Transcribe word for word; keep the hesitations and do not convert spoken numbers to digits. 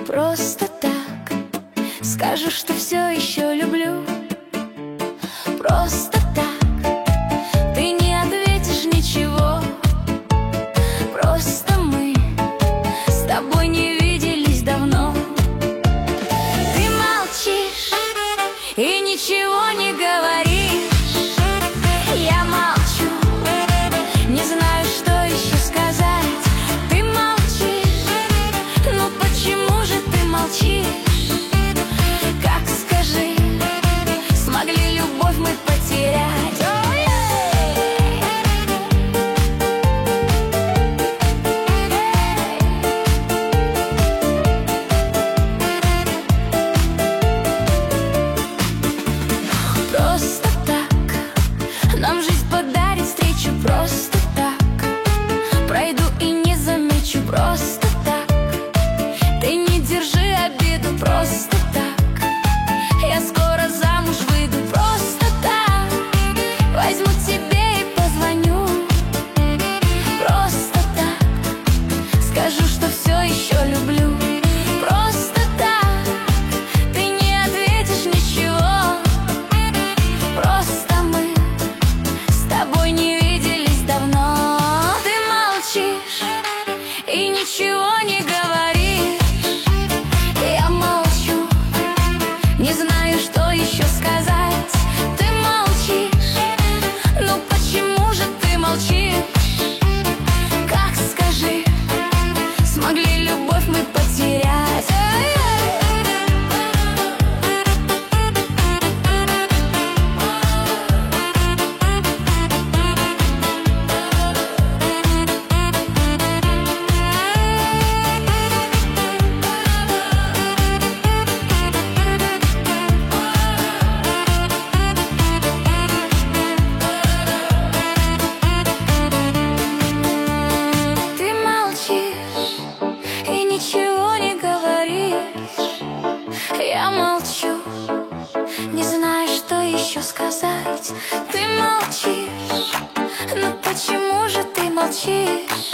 Просто так скажу, что все еще люблю. Просто так ты не ответишь ничего. Просто мы с тобой не виделись давно. Ты молчишь и ничего не говоришь. Я молчу, не знаю, что еще сказать. Ты молчишь, ну почему же ты молчишь? Как, скажи, смогли любовь мы потерять? Просто так нам жизнь подарит встречу. Просто так пройду и не замечу. Просто так ты не держи обиду. Просто так я скоро замуж выйду. Просто так возьму тебе и позвоню. Просто так скажу, что все еще люблю. Просто так ты не ответишь ничего. Просто мы с тобой не виделись давно. Ты молчишь и ничего не говоришь. Я молчу, не знаю, что еще сказать. Ты молчишь, ну почему же ты молчишь? Как, скажи, смогли любовь мы потерять? Ты молчишь и ничего не говоришь. Я молчу, не знаю, что еще сказать. Ты молчишь, ну почему же ты молчишь?